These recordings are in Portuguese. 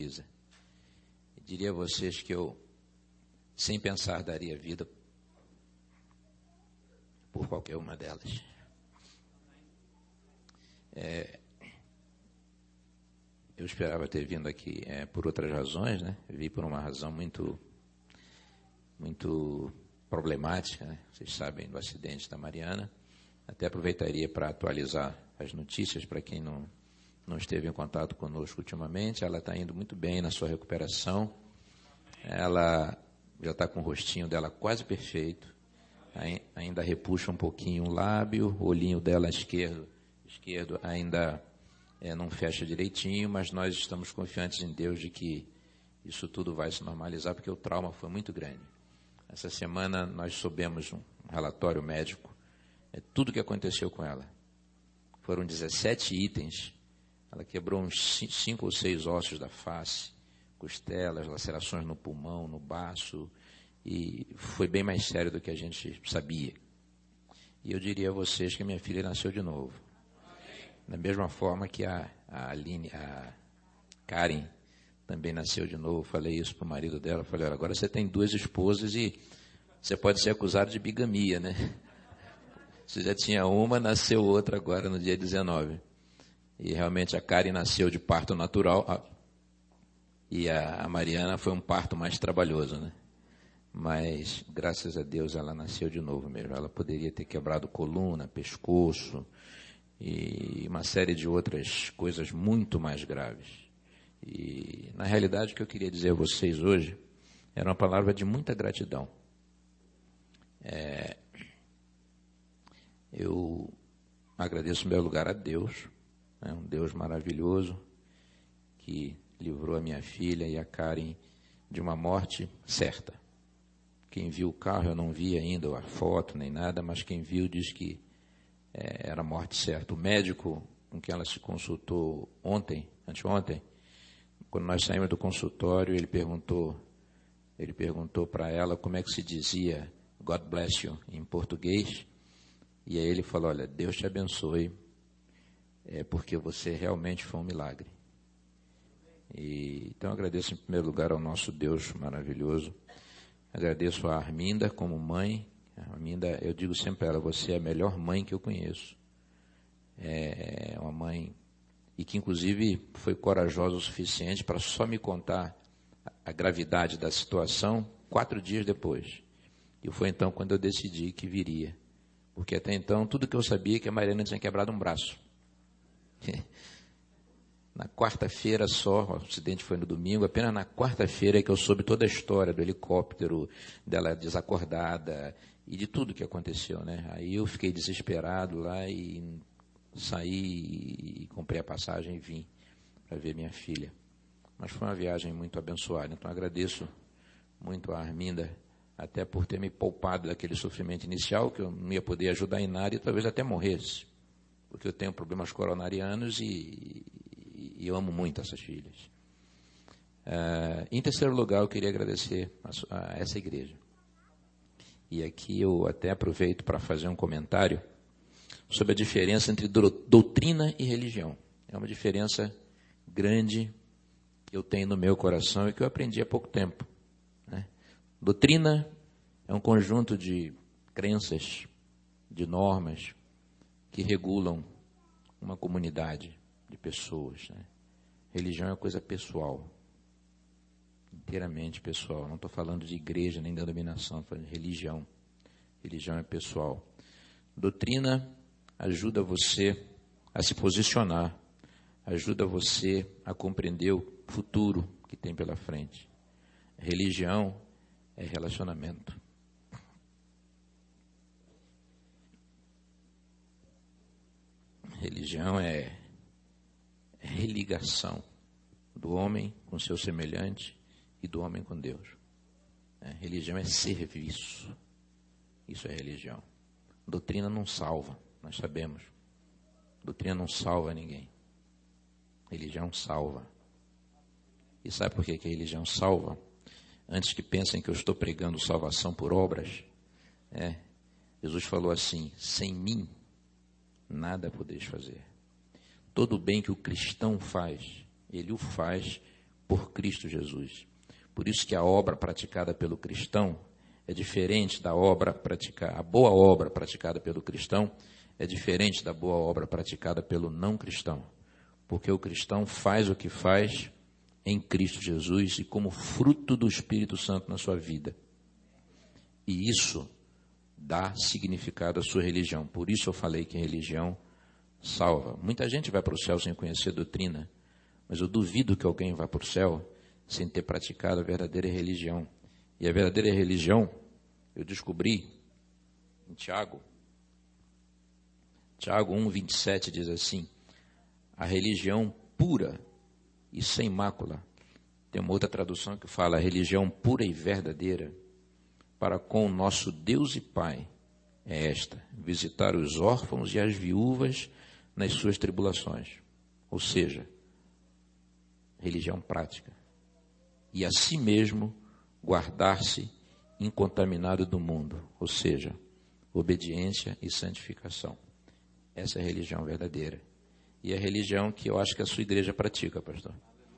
Diria a vocês que eu, sem pensar, daria vida por qualquer uma delas. Eu esperava ter vindo aqui por outras razões, né? Eu vim por uma razão muito problemática, né? Vocês sabem do acidente da Mariana. Até aproveitaria para atualizar as notícias para quem não esteve em contato conosco ultimamente. Ela está indo muito bem na sua recuperação. Ela já está com o rostinho dela quase perfeito. Ainda repuxa um pouquinho o lábio, o olhinho dela esquerdo ainda não fecha direitinho, mas nós estamos confiantes em Deus de que isso tudo vai se normalizar, porque o trauma foi muito grande. Essa semana nós soubemos um relatório médico, tudo o que aconteceu com ela. Foram 17 itens, ela quebrou uns 5 ou 6 ossos da face, costelas, lacerações no pulmão, no baço, e foi bem mais sério do que a gente sabia. E eu diria a vocês que a minha filha nasceu de novo. Da mesma forma que a Karen também nasceu de novo. Falei isso para o marido dela. Falei, olha, agora você tem 2 esposas e você pode ser acusado de bigamia, né? Você já tinha uma, nasceu outra agora no dia 19. E realmente a Karen nasceu de parto natural e a Mariana foi um parto mais trabalhoso, né? Mas, graças a Deus, ela nasceu de novo mesmo. Ela poderia ter quebrado coluna, pescoço e uma série de outras coisas muito mais graves. E, na realidade, o que eu queria dizer a vocês hoje era uma palavra de muita gratidão. Eu agradeço em primeiro lugar a Deus, né, um Deus maravilhoso que livrou a minha filha e a Karen de uma morte certa. Quem viu o carro, eu não vi ainda a foto nem nada, mas quem viu diz que era morte certa. O médico com quem ela se consultou anteontem, quando nós saímos do consultório, ele perguntou para ela como é que se dizia God bless you em português. E aí ele falou, olha, Deus te abençoe, porque você realmente foi um milagre. Então eu agradeço em primeiro lugar ao nosso Deus maravilhoso. Agradeço a Arminda como mãe. A Arminda, eu digo sempre a ela, você é a melhor mãe que eu conheço. É uma mãe, e que inclusive foi corajosa o suficiente para só me contar a gravidade da situação 4 dias depois. E foi então quando eu decidi que viria. Porque até então, tudo que eu sabia é que a Mariana tinha quebrado um braço. Na quarta-feira só, o acidente foi no domingo, apenas na quarta-feira é que eu soube toda a história do helicóptero, dela desacordada e de tudo que aconteceu, né? Aí eu fiquei desesperado lá e saí e comprei a passagem e vim para ver minha filha. Mas foi uma viagem muito abençoada, então agradeço muito a Arminda, até por ter me poupado daquele sofrimento inicial, que eu não ia poder ajudar em nada e talvez até morresse, porque eu tenho problemas coronarianos e eu amo muito essas filhas. Em terceiro lugar, eu queria agradecer a essa igreja. E aqui eu até aproveito para fazer um comentário sobre a diferença entre doutrina e religião. É uma diferença grande que eu tenho no meu coração e que eu aprendi há pouco tempo, né? Doutrina é um conjunto de crenças, de normas que regulam uma comunidade de pessoas, né? Religião é uma coisa pessoal, inteiramente pessoal. Não estou falando de igreja nem de denominação, estou falando de religião. Religião é pessoal. Doutrina ajuda você a se posicionar, ajuda você a compreender o futuro que tem pela frente. Religião é relacionamento. Religião é religação do homem com seu semelhante e do homem com Deus. Religião é serviço. Isso é religião. Doutrina não salva, nós sabemos. Doutrina não salva ninguém. Religião salva. E sabe por que a religião salva? Antes que pensem que eu estou pregando salvação por obras, Jesus falou assim, sem mim, nada podeis fazer. Todo o bem que o cristão faz, ele o faz por Cristo Jesus. Por isso que a obra praticada pelo cristão é diferente da obra praticada, a boa obra praticada pelo cristão é diferente da boa obra praticada pelo não cristão. Porque o cristão faz o que faz em Cristo Jesus e como fruto do Espírito Santo na sua vida. E isso dá significado à sua religião. Por isso eu falei que a religião salva. Muita gente vai para o céu sem conhecer a doutrina, mas eu duvido que alguém vá para o céu sem ter praticado a verdadeira religião. E a verdadeira religião, eu descobri em Tiago 1:27 diz assim: a religião pura e sem mácula. Tem uma outra tradução que fala: a religião pura e verdadeira para com o nosso Deus e Pai é esta: visitar os órfãos e as viúvas nas suas tribulações. Ou seja, religião prática. E a si mesmo guardar-se incontaminado do mundo. Ou seja, obediência e santificação. Essa é a religião verdadeira. E é a religião que eu acho que a sua igreja pratica, pastor.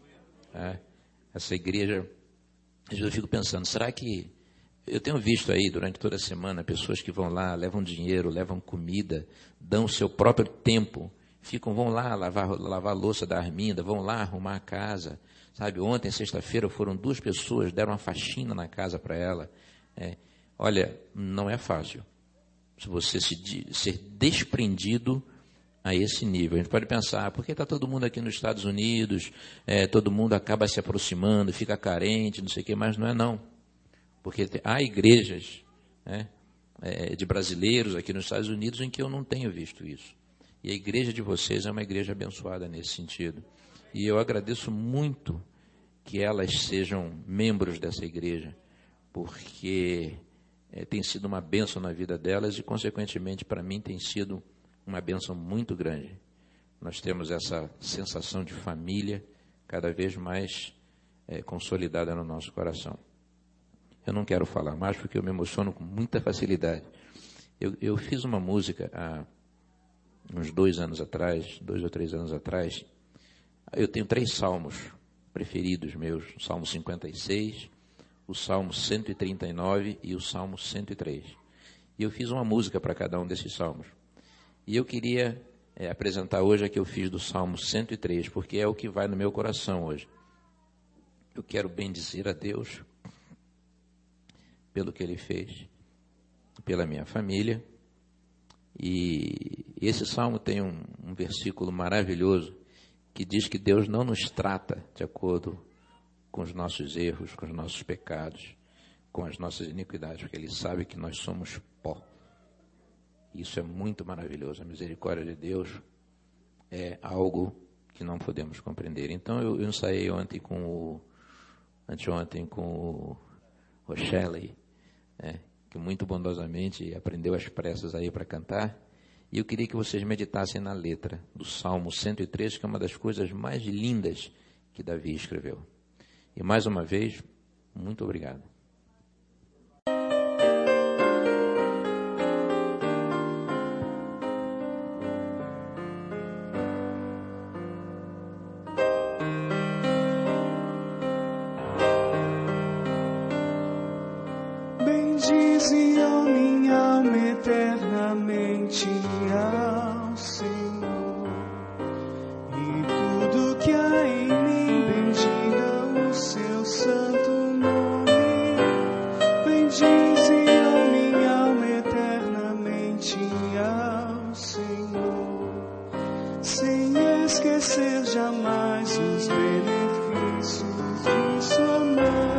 Essa igreja, eu fico pensando, será que... Eu tenho visto aí durante toda a semana pessoas que vão lá, levam dinheiro, levam comida, dão o seu próprio tempo, vão lá lavar a louça da Arminda, vão lá arrumar a casa. Sabe, ontem, sexta-feira, foram 2 pessoas, deram uma faxina na casa para ela. Olha, não é fácil se você ser desprendido a esse nível. A gente pode pensar, por que está todo mundo aqui nos Estados Unidos, todo mundo acaba se aproximando, fica carente, não sei o quê, mas não é não. Porque há igrejas de brasileiros aqui nos Estados Unidos em que eu não tenho visto isso. E a igreja de vocês é uma igreja abençoada nesse sentido. E eu agradeço muito que elas sejam membros dessa igreja, porque tem sido uma bênção na vida delas e, consequentemente, para mim tem sido uma bênção muito grande. Nós temos essa sensação de família cada vez mais consolidada no nosso coração. Eu não quero falar mais porque eu me emociono com muita facilidade. Eu fiz uma música há uns 2 ou 3 anos atrás. Eu tenho 3 salmos preferidos meus: o Salmo 56, o Salmo 139 e o Salmo 103. E eu fiz uma música para cada um desses salmos. E eu queria apresentar hoje a que eu fiz do Salmo 103, porque é o que vai no meu coração hoje. Eu quero bendizer a Deus pelo que Ele fez, pela minha família. E esse salmo tem um versículo maravilhoso que diz que Deus não nos trata de acordo com os nossos erros, com os nossos pecados, com as nossas iniquidades, porque Ele sabe que nós somos pó. Isso é muito maravilhoso. A misericórdia de Deus é algo que não podemos compreender. Então eu ensaiei anteontem com o Rochelle, que muito bondosamente aprendeu as pressas aí para cantar. E eu queria que vocês meditassem na letra do Salmo 103, que é uma das coisas mais lindas que Davi escreveu. E mais uma vez, muito obrigado. Bendize, ó minha alma, eternamente ao Senhor, e tudo que há em mim bendiga o seu santo nome. Bendize, ó minha alma, eternamente ao Senhor, sem esquecer jamais os benefícios de sua mão.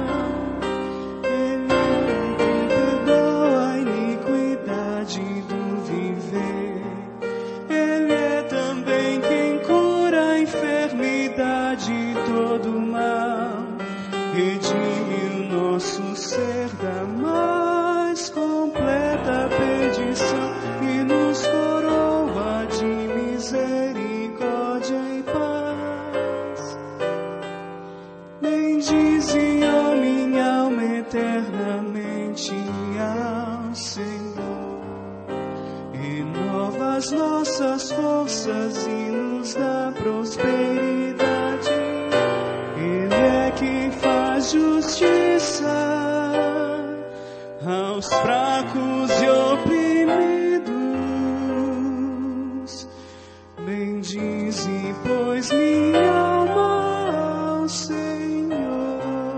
Nossas forças e nos dá prosperidade. Ele é faz justiça aos fracos e oprimidos. Bendize, pois, minha alma ao Senhor.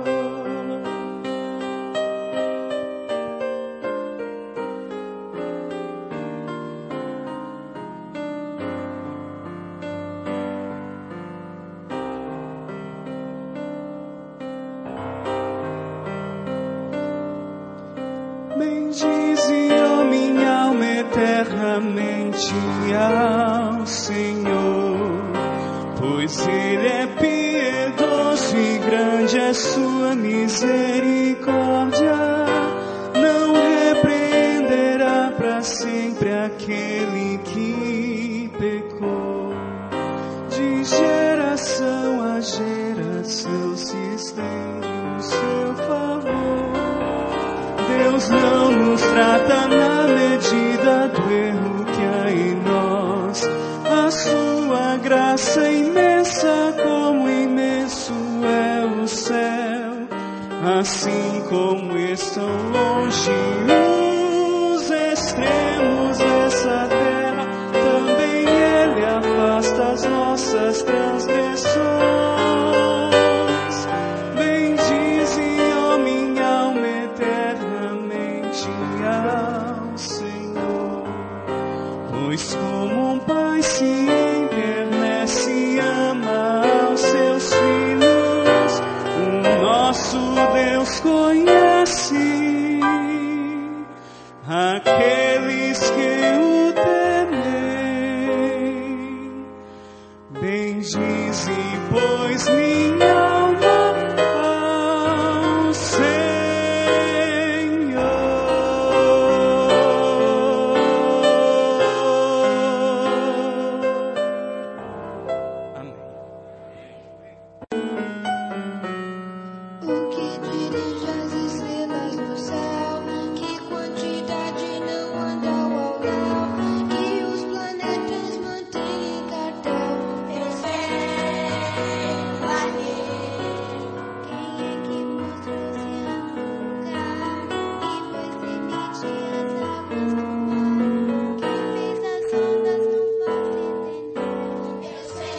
Bendize, ó minha alma, eternamente ao Senhor, pois Ele é piedoso e grande é sua misericórdia. Não repreenderá para sempre aquele que pecou. De geração a geração se estende o seu favor. Deus não nos trata na medida do erro que há em nós. A sua graça é imensa, como imenso é o céu. Assim como estão longe os extremos dessa terra, também Ele afasta as nossas transgressões. Bendize, ó minha alma, eternamente ao Senhor, pois como um pai se enternece e ama aos seus filhos, o nosso Deus conhece aqueles que o temem. Bendize, pois, minha alma ao Senhor. Amém. O que dirige as estrelas do céu? Que quantidade não anda ao léu? Que os planetas mantêm em cartel? Eu sei, vale. Quem é que mostra o oceano no lugar? E fez limite as águas do mar? Quem fez as ondas não posso entender. Eu sei,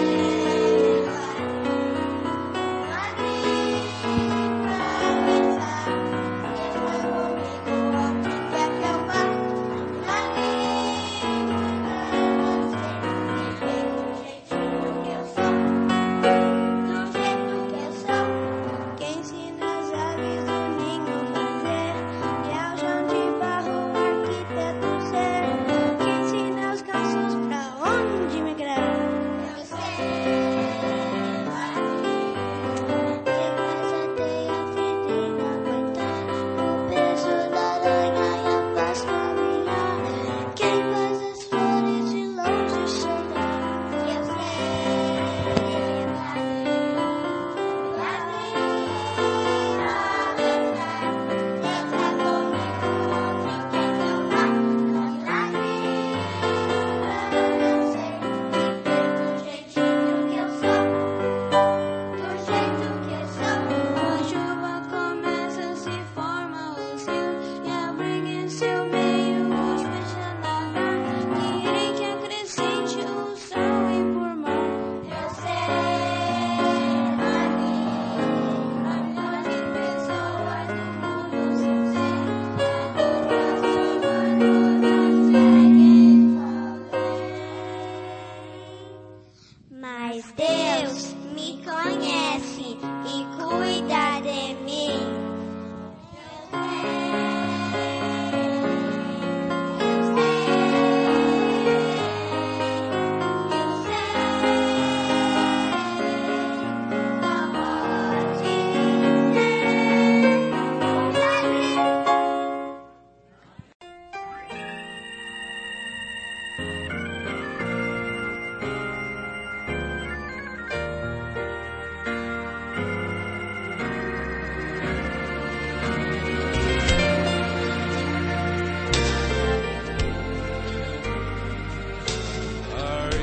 mas Deus me conhece e cuida de mim.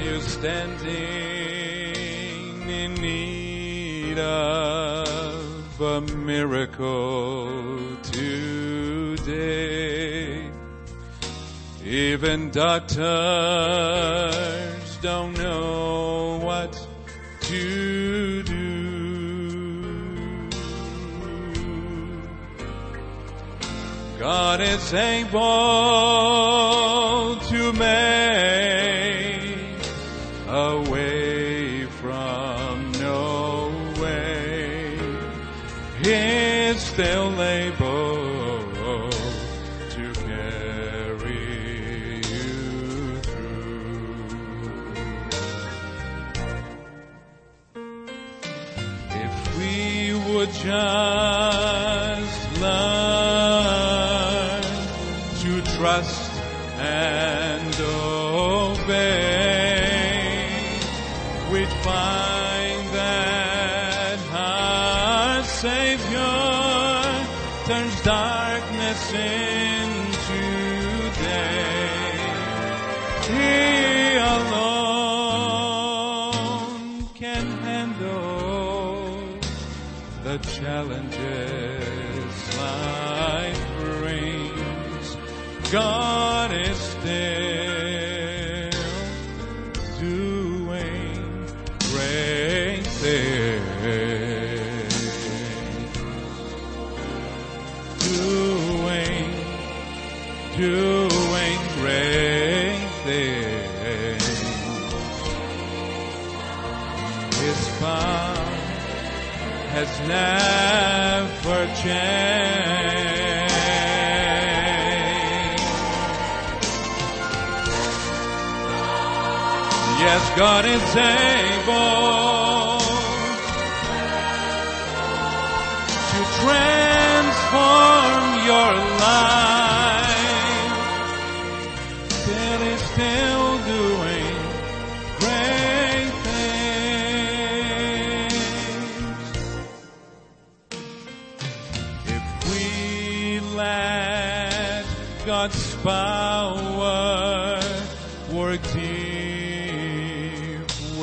Standing in need of a miracle today. Even doctors don't know what to do. God is able to make a way from no way. He's still able to carry you through. If we would just learn to trust and obey, we'd find that our Savior turns darkness into day. He alone can handle the challenges life brings. God is still doing great things. Doing great things. His power has never changed. Yes, God is able to transform your life. Still is still doing great things. If we let God's power work deep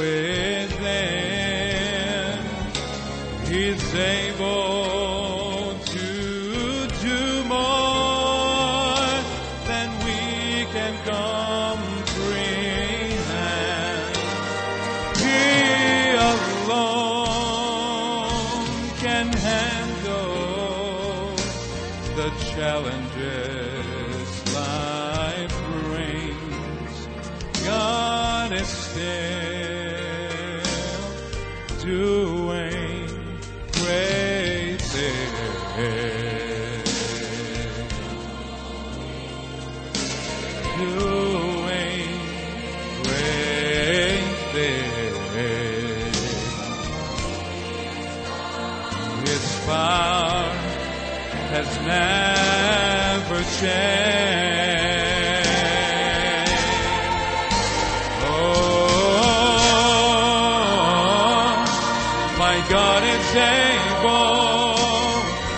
within, He's able to do more than we can comprehend. He alone can handle the challenges life brings. God is still doing great things. Doing great things. His power has never changed. Oh, my God is able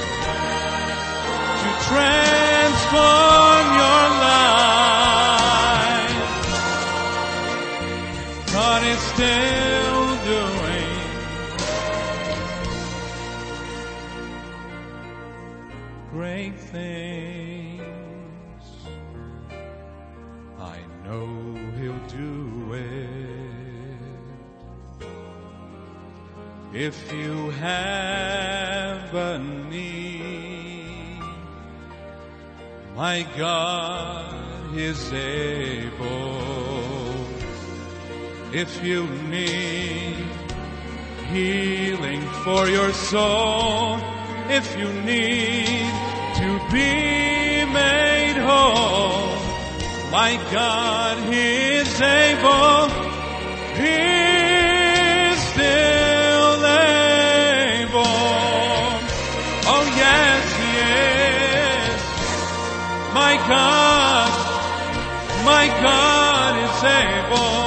to transform your life. God is still doing great things. I know He'll do it. If you have a need, my God is able. If you need healing for your soul, if you need to be made whole, my God, He is able. He is still able. Oh yes, He is. My God is able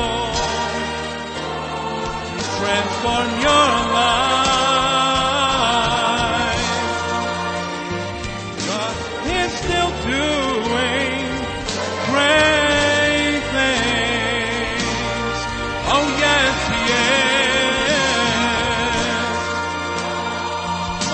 to transform your life. God is still doing great things. Oh yes, He is.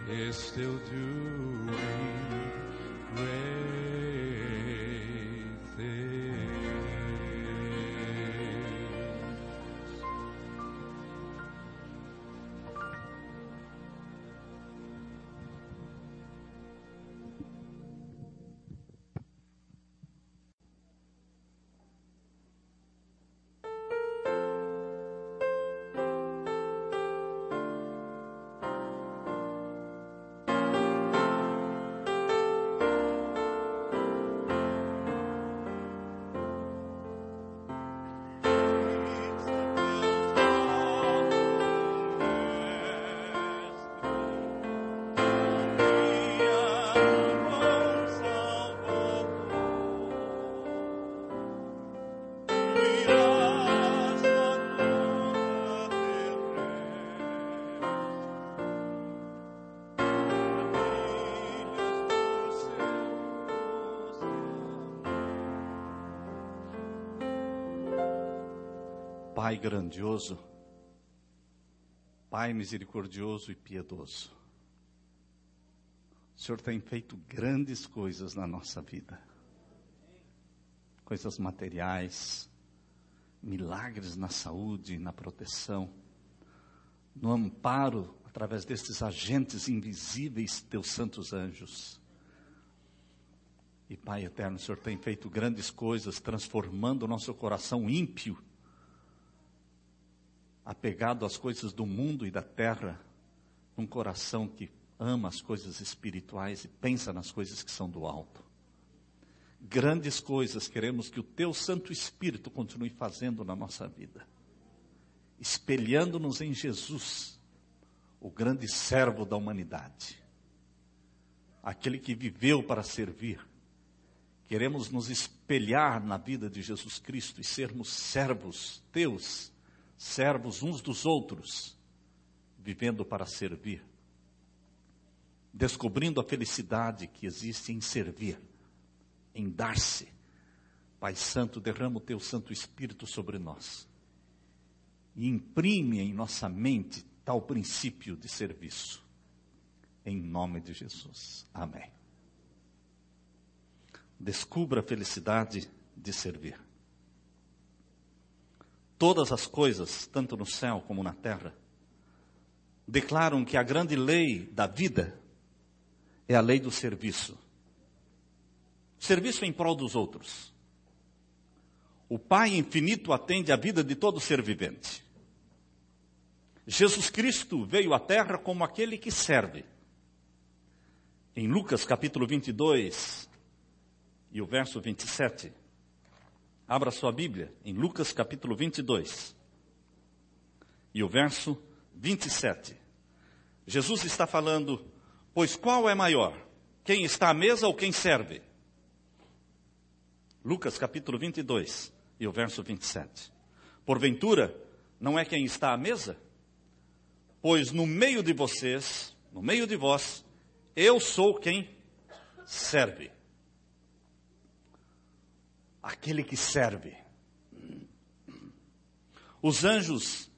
is still doing great things. Pai grandioso, Pai misericordioso e piedoso, o Senhor tem feito grandes coisas na nossa vida, coisas materiais, milagres na saúde, na proteção, no amparo através destes agentes invisíveis, teus santos anjos. E Pai eterno, o Senhor tem feito grandes coisas, transformando o nosso coração ímpio, apegado às coisas do mundo e da terra, num coração que ama as coisas espirituais e pensa nas coisas que são do alto. Grandes coisas queremos que o Teu Santo Espírito continue fazendo na nossa vida, espelhando-nos em Jesus, o grande servo da humanidade, aquele que viveu para servir. Queremos nos espelhar na vida de Jesus Cristo e sermos servos Teus, servos uns dos outros, vivendo para servir, descobrindo a felicidade que existe em servir, em dar-se. Pai Santo, derrama o Teu Santo Espírito sobre nós e imprime em nossa mente tal princípio de serviço, em nome de Jesus, amém. Descubra a felicidade de servir. Todas as coisas, tanto no céu como na terra, declaram que a grande lei da vida é a lei do serviço. Serviço em prol dos outros. O Pai infinito atende a vida de todo ser vivente. Jesus Cristo veio à terra como aquele que serve. Em Lucas capítulo 22 e o verso 27, abra sua Bíblia, em Lucas capítulo 22, e o verso 27. Jesus está falando, pois qual é maior? Quem está à mesa ou quem serve? Lucas capítulo 22, e o verso 27. Porventura, não é quem está à mesa? Pois no meio de vocês, no meio de vós, eu sou quem serve. Aquele que serve. Os anjos,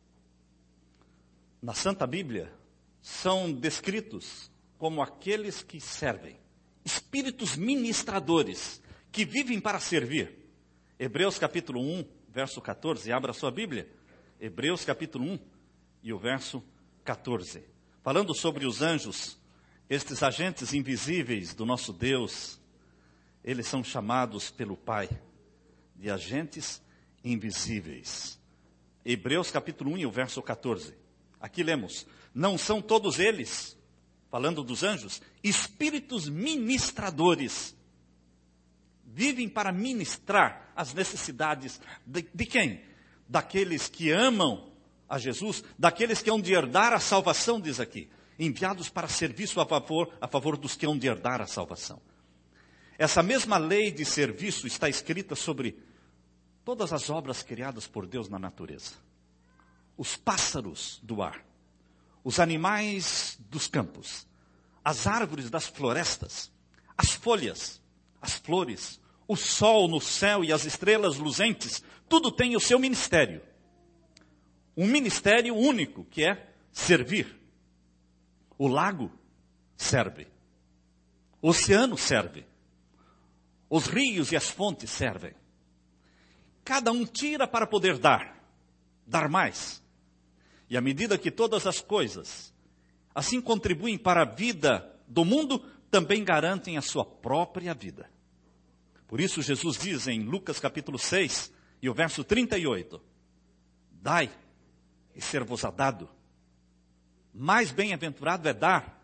na Santa Bíblia, são descritos como aqueles que servem. Espíritos ministradores, que vivem para servir. Hebreus capítulo 1, verso 14, abra sua Bíblia. Hebreus capítulo 1 e o verso 14. Falando sobre os anjos, estes agentes invisíveis do nosso Deus, eles são chamados pelo Pai de agentes invisíveis. Hebreus capítulo 1 e o verso 14. Aqui lemos, não são todos eles, falando dos anjos, espíritos ministradores. Vivem para ministrar as necessidades de quem? Daqueles que amam a Jesus, daqueles que hão de herdar a salvação, diz aqui. Enviados para serviço a favor dos que hão de herdar a salvação. Essa mesma lei de serviço está escrita sobre todas as obras criadas por Deus na natureza. Os pássaros do ar, os animais dos campos, as árvores das florestas, as folhas, as flores, o sol no céu e as estrelas luzentes, tudo tem o seu ministério. Um ministério único, que é servir. O lago serve. O oceano serve. Os rios e as fontes servem. Cada um tira para poder dar mais. E à medida que todas as coisas assim contribuem para a vida do mundo, também garantem a sua própria vida. Por isso Jesus diz em Lucas capítulo 6 e o verso 38, dai e ser-vos-á dado. Mais bem-aventurado é dar.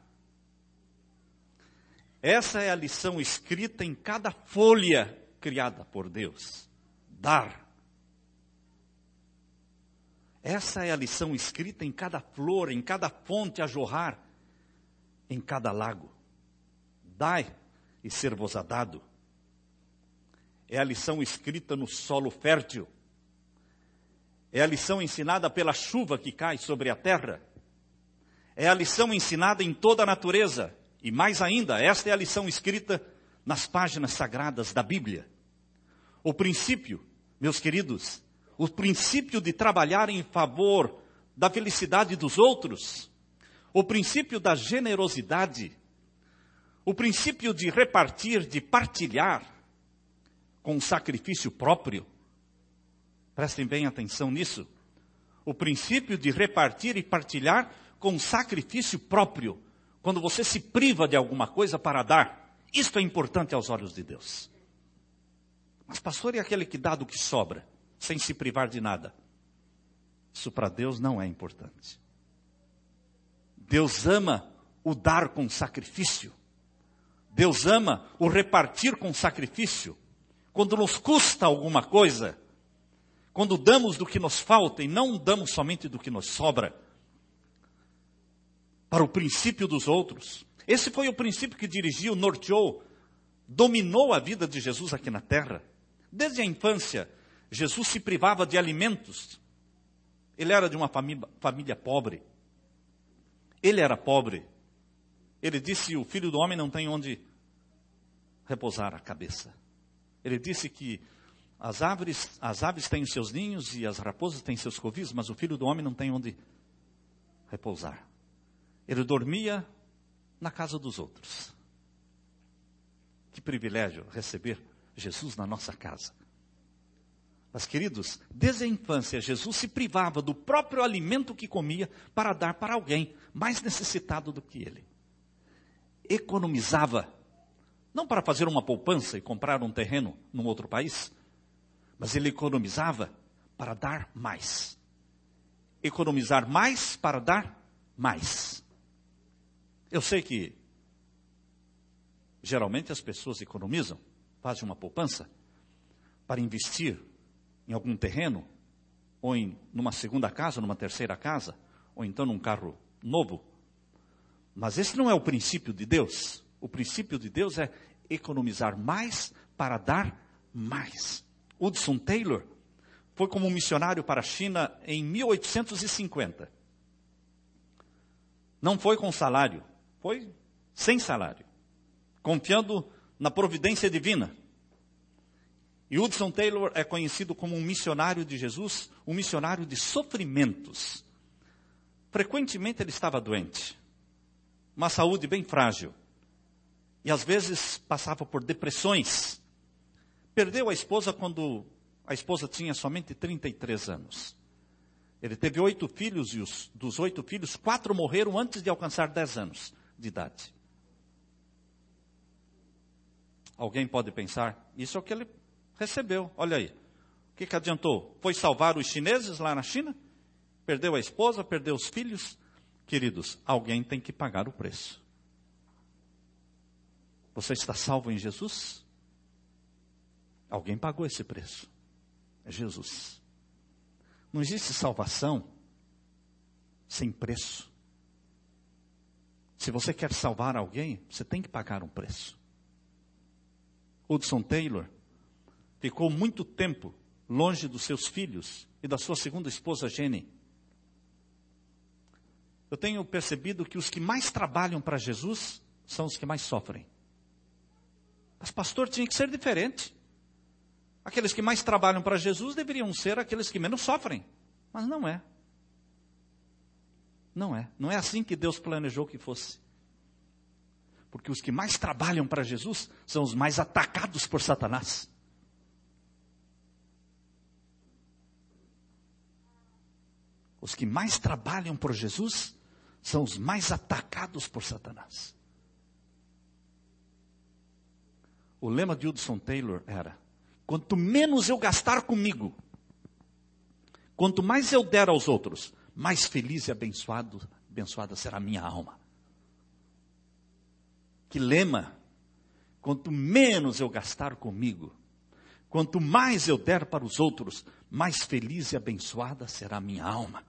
Essa é a lição escrita em cada folha criada por Deus. Dar. Essa é a lição escrita em cada flor, em cada fonte a jorrar, em cada lago. Dai e ser-vos-á dado. É a lição escrita no solo fértil. É a lição ensinada pela chuva que cai sobre a terra. É a lição ensinada em toda a natureza. E mais ainda, esta é a lição escrita nas páginas sagradas da Bíblia. O princípio, meus queridos, o princípio de trabalhar em favor da felicidade dos outros, o princípio da generosidade, o princípio de repartir, de partilhar com sacrifício próprio. Prestem bem atenção nisso. O princípio de repartir e partilhar com sacrifício próprio. Quando você se priva de alguma coisa para dar, isto é importante aos olhos de Deus. Mas pastor é aquele que dá do que sobra, sem se privar de nada. Isso para Deus não é importante. Deus ama o dar com sacrifício. Deus ama o repartir com sacrifício. Quando nos custa alguma coisa, quando damos do que nos falta e não damos somente do que nos sobra, para o princípio dos outros. Esse foi o princípio que dirigiu, norteou, dominou a vida de Jesus aqui na terra. Desde a infância, Jesus se privava de alimentos. Ele era de uma família pobre. Ele era pobre. Ele disse, o filho do homem não tem onde repousar a cabeça. Ele disse que as aves têm os seus ninhos e as raposas têm seus covis, mas o filho do homem não tem onde repousar. Ele dormia na casa dos outros. Que privilégio receber Jesus na nossa casa. Mas, queridos, desde a infância, Jesus se privava do próprio alimento que comia para dar para alguém mais necessitado do que ele. Economizava, não para fazer uma poupança e comprar um terreno num outro país, mas ele economizava para dar mais. Economizar mais para dar mais. Eu sei que, geralmente, as pessoas economizam, fazem uma poupança para investir em algum terreno, ou numa segunda casa, numa terceira casa, ou então num carro novo. Mas esse não é o princípio de Deus. O princípio de Deus é economizar mais para dar mais. Hudson Taylor foi como missionário para a China em 1850. Não foi com salário, foi sem salário, confiando na providência divina. E Hudson Taylor é conhecido como um missionário de Jesus, um missionário de sofrimentos. Frequentemente ele estava doente, uma saúde bem frágil, e às vezes passava por depressões. Perdeu a esposa quando a esposa tinha somente 33 anos. Ele teve 8 filhos, e dos 8 filhos, 4 morreram antes de alcançar 10 anos de idade. Alguém pode pensar, isso é o que ele recebeu, olha aí. O que adiantou? Foi salvar os chineses lá na China? Perdeu a esposa, perdeu os filhos? Queridos, alguém tem que pagar o preço. Você está salvo em Jesus? Alguém pagou esse preço. É Jesus. Não existe salvação sem preço. Se você quer salvar alguém, você tem que pagar um preço. Hudson Taylor ficou muito tempo longe dos seus filhos e da sua segunda esposa, Jenny. Eu tenho percebido que os que mais trabalham para Jesus são os que mais sofrem. Mas pastor, tinha que ser diferente. Aqueles que mais trabalham para Jesus deveriam ser aqueles que menos sofrem. Mas não é. Não é. Não é assim que Deus planejou que fosse. Porque os que mais trabalham para Jesus são os mais atacados por Satanás. Os que mais trabalham por Jesus são os mais atacados por Satanás. O lema de Hudson Taylor era: quanto menos eu gastar comigo, quanto mais eu der aos outros, mais feliz e abençoada será a minha alma. Que lema! Quanto menos eu gastar comigo, quanto mais eu der para os outros, mais feliz e abençoada será a minha alma.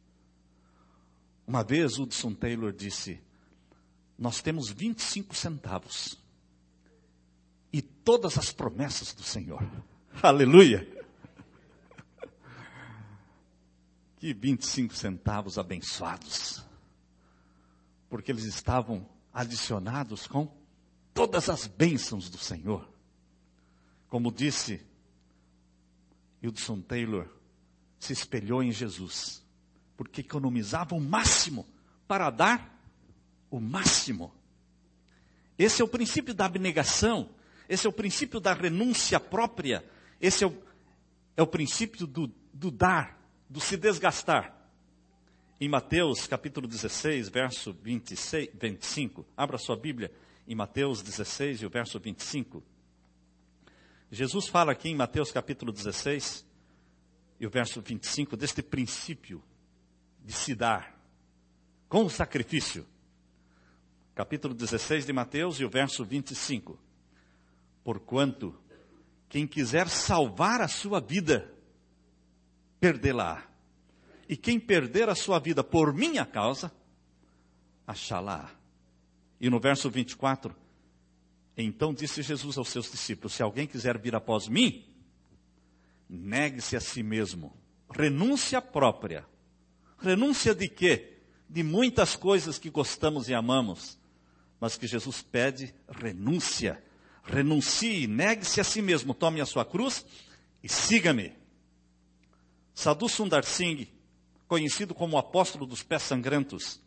Uma vez Hudson Taylor disse: nós temos 25 centavos e todas as promessas do Senhor. Aleluia! Que 25 centavos abençoados, porque eles estavam adicionados com todas as bênçãos do Senhor. Como disse Hudson Taylor, se espelhou em Jesus, porque economizava o máximo para dar o máximo. Esse é o princípio da abnegação, esse é o princípio da renúncia própria, esse é o princípio do dar, do se desgastar. Em Mateus capítulo 16, verso 25, abra sua Bíblia em Mateus 16 e o verso 25. Jesus fala aqui em Mateus capítulo 16 e o verso 25 deste princípio de se dar com o sacrifício. Capítulo 16 de Mateus e o verso 25. Porquanto quem quiser salvar a sua vida, perdê-la. E quem perder a sua vida por minha causa, achá-la. E no verso 24, então disse Jesus aos seus discípulos: se alguém quiser vir após mim, negue-se a si mesmo. Renúncia própria. Renúncia de quê? De muitas coisas que gostamos e amamos, mas que Jesus pede renúncia. Renuncie, negue-se a si mesmo, tome a sua cruz e siga-me. Sadhu Sundar Singh, conhecido como o apóstolo dos pés sangrentos,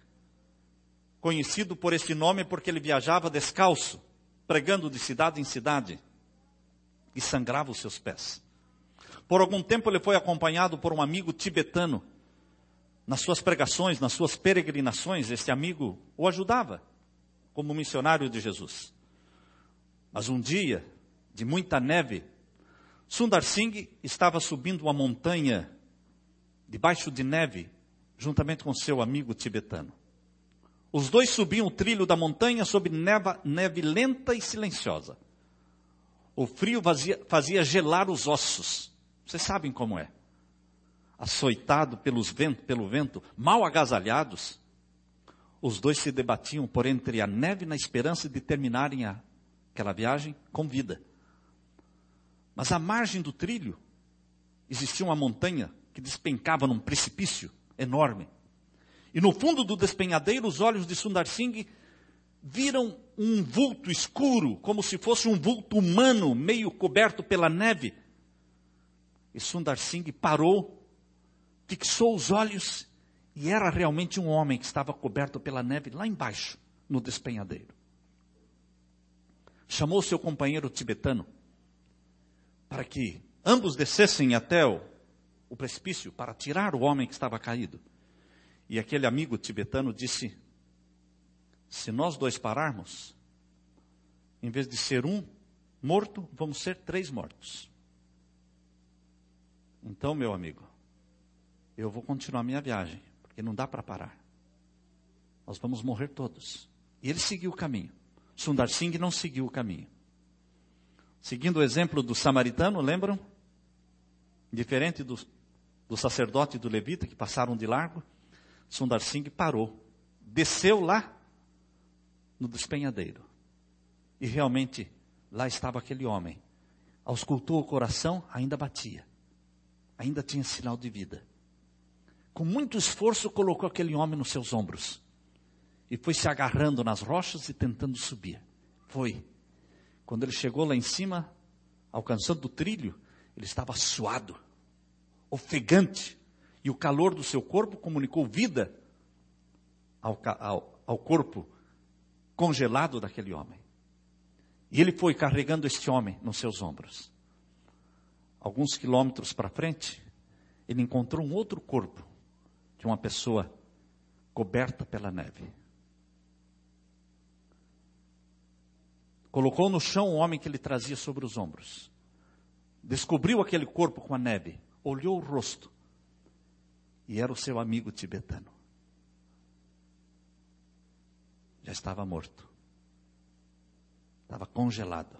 conhecido por este nome porque ele viajava descalço, pregando de cidade em cidade, e sangrava os seus pés. Por algum tempo ele foi acompanhado por um amigo tibetano. Nas suas pregações, nas suas peregrinações, este amigo o ajudava como missionário de Jesus. Mas um dia, de muita neve, Sundar Singh estava subindo uma montanha debaixo de neve, juntamente com seu amigo tibetano. Os dois subiam o trilho da montanha sob neve lenta e silenciosa. O frio fazia gelar os ossos. Vocês sabem como é. Açoitado pelo vento, mal agasalhados, os dois se debatiam por entre a neve na esperança de terminarem aquela viagem com vida. Mas à margem do trilho existia uma montanha que despencava num precipício enorme. E no fundo do despenhadeiro, os olhos de Sundar Singh viram um vulto escuro, como se fosse um vulto humano, meio coberto pela neve. E Sundar Singh parou, fixou os olhos, e era realmente um homem que estava coberto pela neve lá embaixo, no despenhadeiro. Chamou seu companheiro tibetano para que ambos descessem até o precipício para tirar o homem que estava caído. E aquele amigo tibetano disse: se nós dois pararmos, em vez de ser um morto, vamos ser 3 mortos. Então, meu amigo, eu vou continuar minha viagem, porque não dá para parar. Nós vamos morrer todos. E ele seguiu o caminho. Sundar Singh não seguiu o caminho. Seguindo o exemplo do samaritano, lembram? Diferente do sacerdote e do levita que passaram de largo, Sundar Singh parou, desceu lá no despenhadeiro. E realmente, lá estava aquele homem. Auscultou o coração, ainda batia. Ainda tinha sinal de vida. Com muito esforço, colocou aquele homem nos seus ombros. E foi se agarrando nas rochas e tentando subir. Foi. Quando ele chegou lá em cima, alcançando o trilho, ele estava suado, ofegante. E o calor do seu corpo comunicou vida ao corpo congelado daquele homem. E ele foi carregando este homem nos seus ombros. Alguns quilômetros para frente, ele encontrou um outro corpo de uma pessoa coberta pela neve. Colocou no chão o homem que ele trazia sobre os ombros. Descobriu aquele corpo com a neve. Olhou o rosto. E era o seu amigo tibetano. Já estava morto. Estava congelado.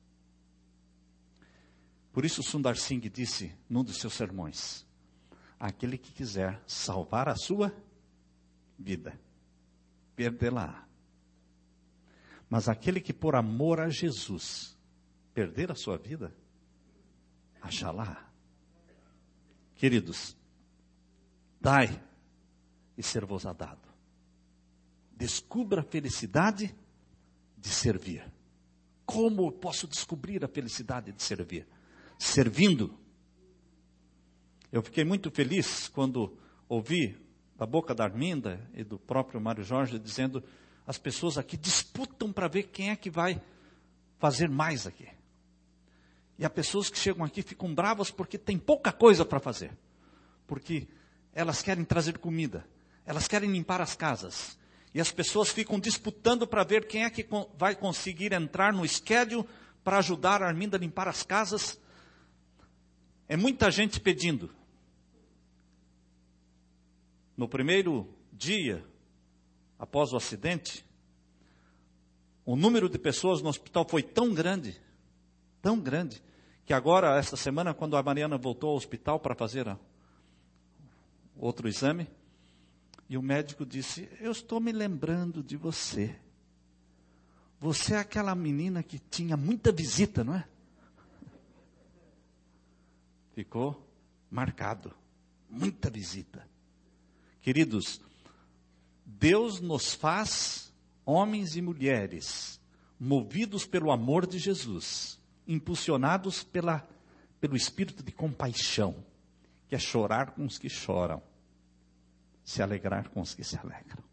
Por isso Sundar Singh disse num dos seus sermões: aquele que quiser salvar a sua vida, perdê-la. Mas aquele que por amor a Jesus perder a sua vida, achá-la. Queridos, dai e ser-vos-á dado. Descubra a felicidade de servir. Como eu posso descobrir a felicidade de servir? Servindo. Eu fiquei muito feliz quando ouvi da boca da Arminda e do próprio Mário Jorge dizendo: as pessoas aqui disputam para ver quem é que vai fazer mais aqui. E há pessoas que chegam aqui e ficam bravas porque tem pouca coisa para fazer. Porque elas querem trazer comida, elas querem limpar as casas. E as pessoas ficam disputando para ver quem é que vai conseguir entrar no schedule para ajudar a Arminda a limpar as casas. É muita gente pedindo. No primeiro dia, após o acidente, o número de pessoas no hospital foi tão grande, que agora, esta semana, quando a Mariana voltou ao hospital para fazer outro exame, e o médico disse: eu estou me lembrando de você. Você é aquela menina que tinha muita visita, não é? Ficou marcado. Muita visita. Queridos, Deus nos faz homens e mulheres movidos pelo amor de Jesus, impulsionados pelo espírito de compaixão, que é chorar com os que choram, se alegrar com os que se alegram.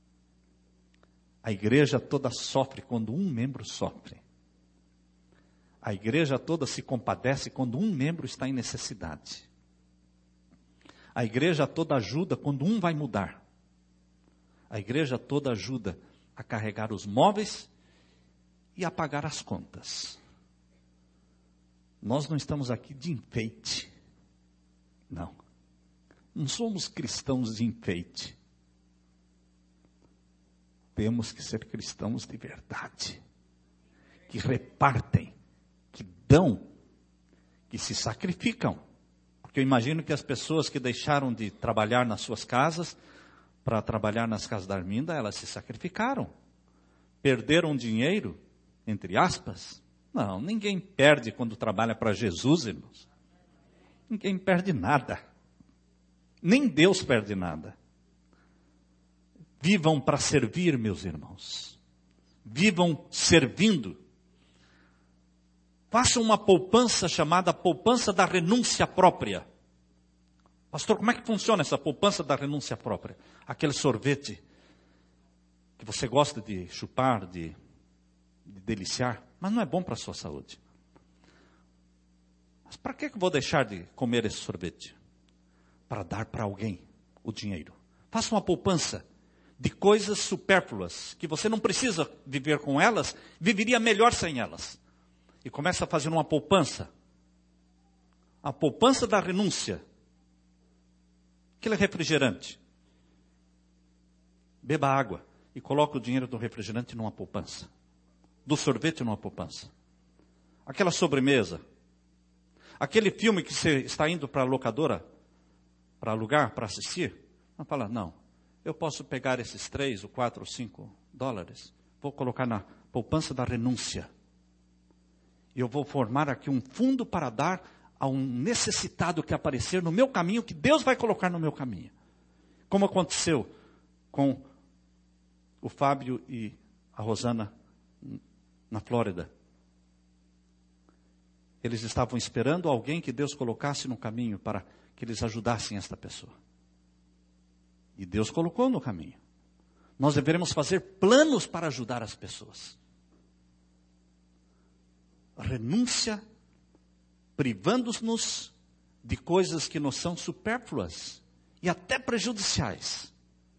A igreja toda sofre quando um membro sofre. A igreja toda se compadece quando um membro está em necessidade. A igreja toda ajuda quando um vai mudar. A igreja toda ajuda a carregar os móveis e a pagar as contas. Nós não estamos aqui de enfeite. Não. Não somos cristãos de enfeite. Temos que ser cristãos de verdade. Que repartem, que dão, que se sacrificam. Porque eu imagino que as pessoas que deixaram de trabalhar nas suas casas para trabalhar nas casas da Arminda, elas se sacrificaram. Perderam dinheiro, entre aspas. Não, ninguém perde quando trabalha para Jesus, irmãos. Ninguém perde nada. Nem Deus perde nada. Vivam para servir, meus irmãos. Vivam servindo. Façam uma poupança chamada poupança da renúncia própria. Pastor, como é que funciona essa poupança da renúncia própria? Aquele sorvete que você gosta de chupar, de deliciar, mas não é bom para a sua saúde. Mas para que eu vou deixar de comer esse sorvete? Para dar para alguém o dinheiro. Faça uma poupança de coisas supérfluas, que você não precisa viver com elas, viveria melhor sem elas. E começa a fazer uma poupança. A poupança da renúncia. Aquele refrigerante. Beba água e coloque o dinheiro do refrigerante numa poupança. Do sorvete numa poupança. Aquela sobremesa. Aquele filme que você está indo para a locadora, para alugar, para assistir. Não fala, não, eu posso pegar esses 3, ou 4, ou 5 dólares. Vou colocar na poupança da renúncia. E eu vou formar aqui um fundo para dar a um necessitado que aparecer no meu caminho, que Deus vai colocar no meu caminho. Como aconteceu com o Fábio e a Rosana na Flórida. Eles estavam esperando alguém que Deus colocasse no caminho para que eles ajudassem esta pessoa. E Deus colocou no caminho. Nós deveremos fazer planos para ajudar as pessoas. Renúncia, privando-nos de coisas que nos são supérfluas e até prejudiciais.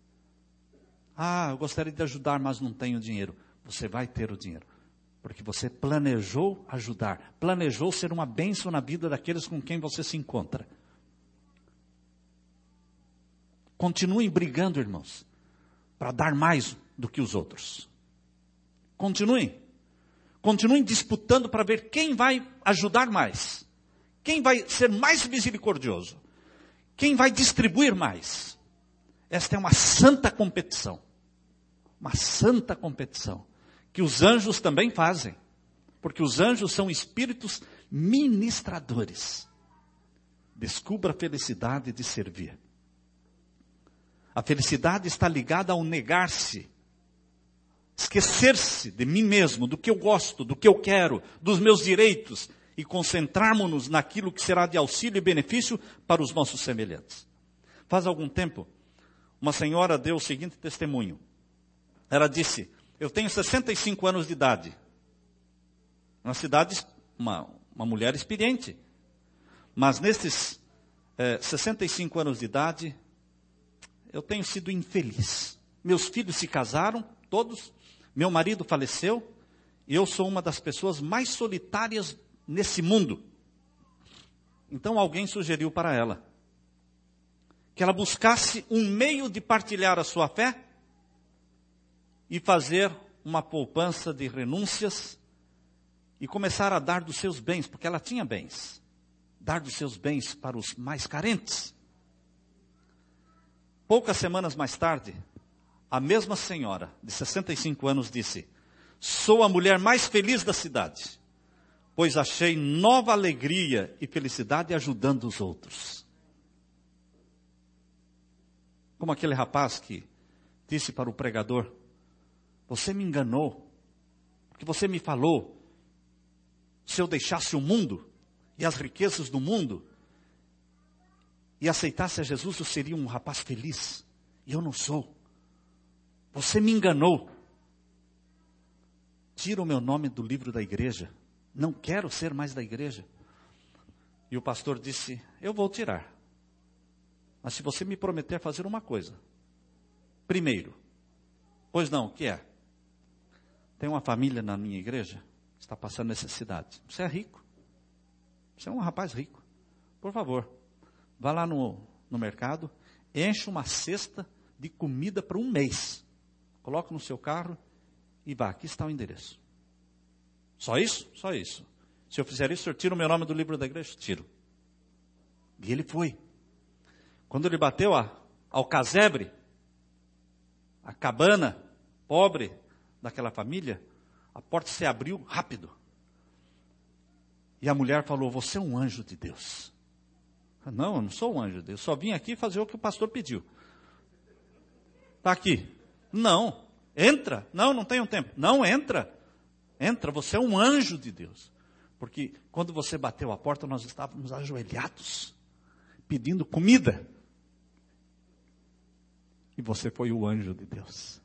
Eu gostaria de ajudar, mas não tenho dinheiro. Você vai ter o dinheiro, porque você planejou ajudar, planejou ser uma bênção na vida daqueles com quem você se encontra. Continuem brigando, irmãos, para dar mais do que os outros. Continuem disputando para ver quem vai ajudar mais, quem vai ser mais misericordioso, quem vai distribuir mais. Esta é uma santa competição, que os anjos também fazem, porque os anjos são espíritos ministradores. Descubra a felicidade de servir. A felicidade está ligada ao negar-se, esquecer-se de mim mesmo, do que eu gosto, do que eu quero, dos meus direitos, e concentrarmos-nos naquilo que será de auxílio e benefício para os nossos semelhantes. Faz algum tempo, uma senhora deu o seguinte testemunho. Ela disse: eu tenho 65 anos de idade. Uma cidade, uma mulher experiente. Mas nesses 65 anos de idade, eu tenho sido infeliz. Meus filhos se casaram, todos. Meu marido faleceu. E eu sou uma das pessoas mais solitárias nesse mundo. Então alguém sugeriu para ela que ela buscasse um meio de partilhar a sua fé e fazer uma poupança de renúncias e começar a dar dos seus bens, porque ela tinha bens. Dar dos seus bens para os mais carentes. Poucas semanas mais tarde, a mesma senhora, de 65 anos, disse: sou a mulher mais feliz da cidade, pois achei nova alegria e felicidade ajudando os outros. Como aquele rapaz que disse para o pregador: você me enganou, porque você me falou, se eu deixasse o mundo e as riquezas do mundo e aceitasse a Jesus, eu seria um rapaz feliz. E eu não sou. Você me enganou. Tira o meu nome do livro da igreja. Não quero ser mais da igreja. E o pastor disse: eu vou tirar. Mas se você me prometer fazer uma coisa. Primeiro. Pois não, o que é? Tem uma família na minha igreja que está passando necessidade. Você é rico. Você é um rapaz rico. Por favor, vá lá no mercado, enche uma cesta de comida para um mês. Coloque no seu carro e vá. Aqui está o endereço. Só isso? Só isso. Se eu fizer isso, o senhor tira o meu nome do livro da igreja? Tiro. E ele foi. Quando ele bateu ao casebre, a cabana pobre daquela família, a porta se abriu rápido. E a mulher falou: você é um anjo de Deus. Não, eu não sou um anjo de Deus. Só vim aqui fazer o que o pastor pediu. Está aqui. Não. Entra. Não tenho tempo. Não, entra. Entra, você é um anjo de Deus. Porque quando você bateu a porta, nós estávamos ajoelhados, pedindo comida. E você foi o anjo de Deus.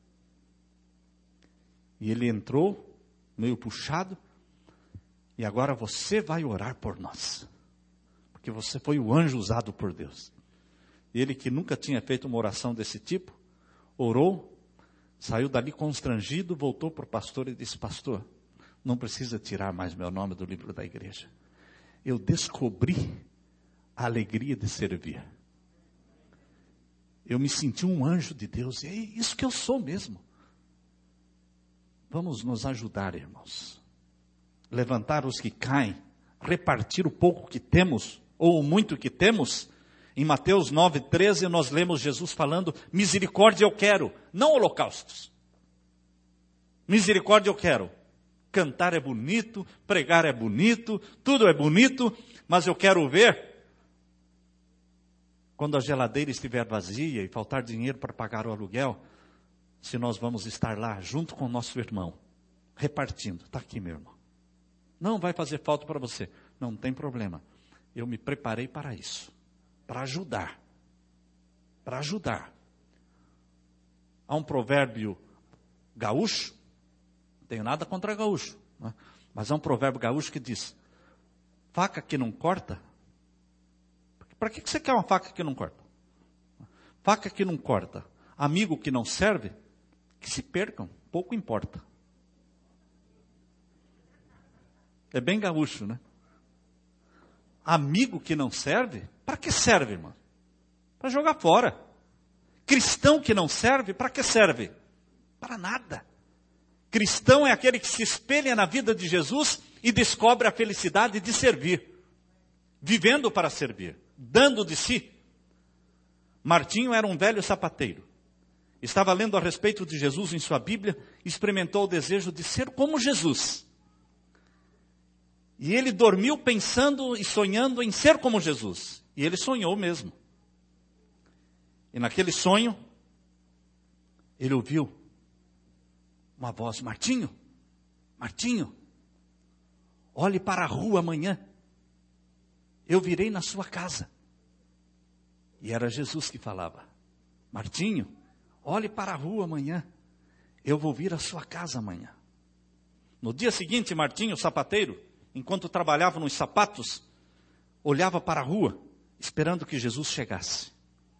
E ele entrou, meio puxado, e agora você vai orar por nós. Porque você foi o anjo usado por Deus. E ele, que nunca tinha feito uma oração desse tipo, orou, saiu dali constrangido, voltou para o pastor e disse: pastor, não precisa tirar mais meu nome do livro da igreja. Eu descobri a alegria de servir. Eu me senti um anjo de Deus, e é isso que eu sou mesmo. Vamos nos ajudar, irmãos. Levantar os que caem, repartir o pouco que temos, ou o muito que temos. Em Mateus 9:13 nós lemos Jesus falando: misericórdia eu quero, não holocaustos. Misericórdia eu quero. Cantar é bonito, pregar é bonito, tudo é bonito, mas eu quero ver quando a geladeira estiver vazia e faltar dinheiro para pagar o aluguel, se nós vamos estar lá junto com o nosso irmão, repartindo. Está aqui, meu irmão. Não vai fazer falta para você. Não tem problema. Eu me preparei para isso. Para ajudar. Para ajudar. Há um provérbio gaúcho, não tenho nada contra gaúcho, né? Mas há um provérbio gaúcho que diz, faca que não corta. Para que você quer uma faca que não corta? Faca que não corta, amigo que não serve, que se percam, pouco importa. É bem gaúcho, né? Amigo que não serve, para que serve, irmão? Para jogar fora. Cristão que não serve, para que serve? Para nada. Cristão é aquele que se espelha na vida de Jesus e descobre a felicidade de servir. Vivendo para servir, dando de si. Martinho era um velho sapateiro. Estava lendo a respeito de Jesus em sua Bíblia, experimentou o desejo de ser como Jesus. E ele dormiu pensando e sonhando em ser como Jesus. E ele sonhou mesmo. E naquele sonho, ele ouviu uma voz, Martinho, Martinho, olhe para a rua amanhã. Eu virei na sua casa. E era Jesus que falava, Martinho, olhe para a rua amanhã. Eu vou vir à sua casa amanhã. No dia seguinte, Martinho, o sapateiro, enquanto trabalhava nos sapatos, olhava para a rua, esperando que Jesus chegasse.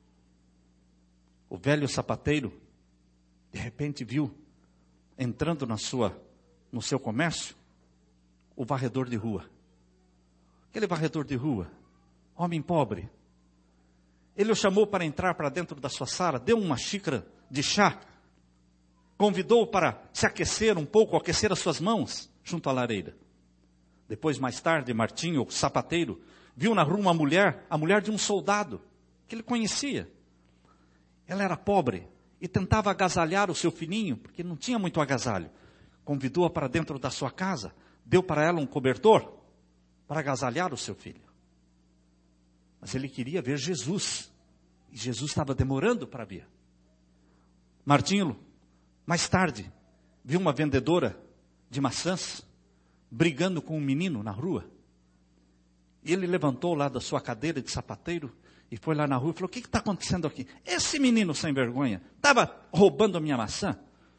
O velho sapateiro, de repente viu, entrando no seu comércio, o varredor de rua. Aquele varredor de rua, homem pobre. Ele o chamou para entrar para dentro da sua sala, deu uma xícara de chá, convidou-o para se aquecer um pouco, aquecer as suas mãos junto à lareira. Depois, mais tarde, Martinho, o sapateiro, viu na rua uma mulher, a mulher de um soldado, que ele conhecia. Ela era pobre e tentava agasalhar o seu filhinho, porque não tinha muito agasalho. Convidou-a para dentro da sua casa, deu para ela um cobertor para agasalhar o seu filho. Mas ele queria ver Jesus, e Jesus estava demorando para vir. Martinho, mais tarde, viu uma vendedora de maçãs brigando com um menino na rua. E ele levantou lá da sua cadeira de sapateiro e foi lá na rua e falou, o que está acontecendo aqui? Esse menino sem vergonha estava roubando a minha maçã.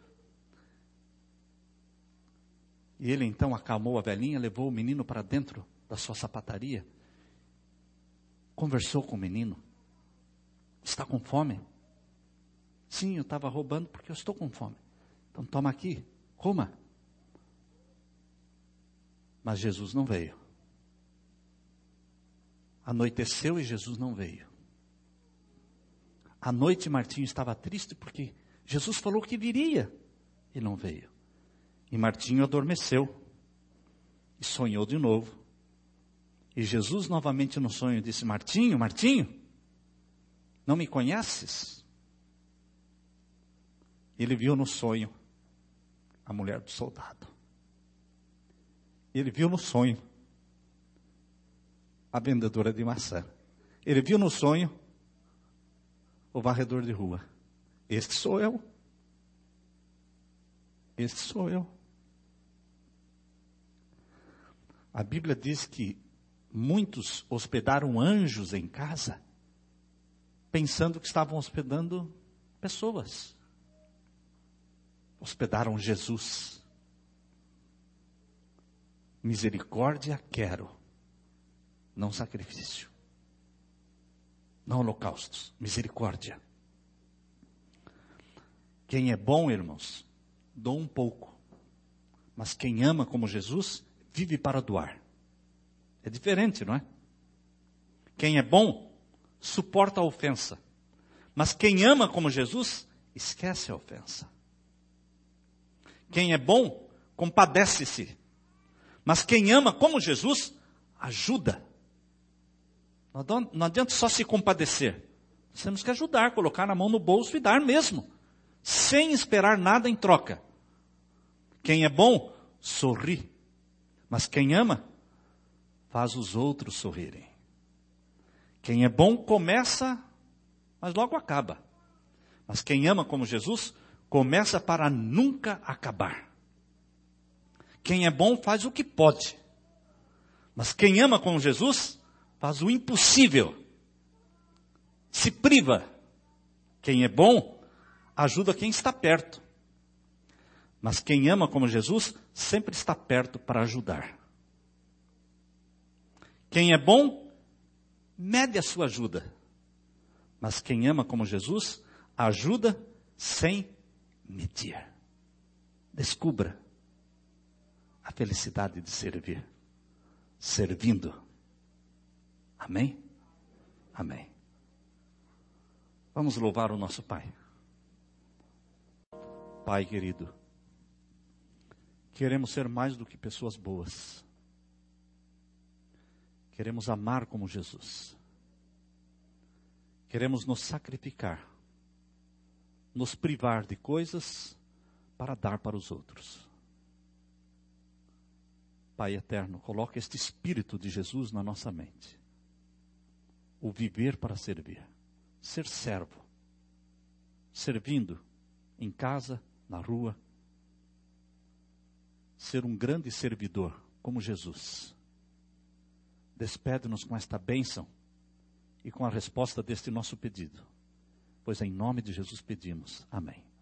E ele então acalmou a velhinha, levou o menino para dentro da sua sapataria. Conversou com o menino. Está com fome? Sim, eu estava roubando porque eu estou com fome. Então toma aqui, coma. Mas Jesus não veio. Anoiteceu e Jesus não veio. À noite Martinho estava triste porque Jesus falou que viria e não veio. E Martinho adormeceu e sonhou de novo. E Jesus novamente no sonho disse, Martinho, Martinho, não me conheces? Ele viu no sonho a mulher do soldado. Ele viu no sonho a vendedora de maçã. Ele viu no sonho o varredor de rua. Este sou eu. Este sou eu. A Bíblia diz que muitos hospedaram anjos em casa, pensando que estavam hospedando pessoas. Hospedaram Jesus. Misericórdia quero, não sacrifício. Não holocaustos, misericórdia. Quem é bom, irmãos, doa um pouco. Mas quem ama como Jesus, vive para doar. É diferente, não é? Quem é bom, suporta a ofensa. Mas quem ama como Jesus, esquece a ofensa. Quem é bom, compadece-se. Mas quem ama como Jesus, ajuda. Não adianta só se compadecer. Nós temos que ajudar, colocar a mão no bolso e dar mesmo. Sem esperar nada em troca. Quem é bom, sorri. Mas quem ama, faz os outros sorrirem. Quem é bom começa, mas logo acaba. Mas quem ama como Jesus, começa para nunca acabar. Quem é bom faz o que pode. Mas quem ama como Jesus, faz o impossível. Se priva. Quem é bom, ajuda quem está perto. Mas quem ama como Jesus, sempre está perto para ajudar. Quem é bom, mede a sua ajuda. Mas quem ama como Jesus, ajuda sem medir. Descubra a felicidade de servir. Servindo. Amém? Amém. Vamos louvar o nosso Pai. Pai querido, queremos ser mais do que pessoas boas. Queremos amar como Jesus. Queremos nos sacrificar, nos privar de coisas para dar para os outros. Pai eterno, coloca este Espírito de Jesus na nossa mente. O viver para servir. Ser servo. Servindo em casa, na rua. Ser um grande servidor, como Jesus. Despede-nos com esta bênção e com a resposta deste nosso pedido. Pois em nome de Jesus pedimos. Amém.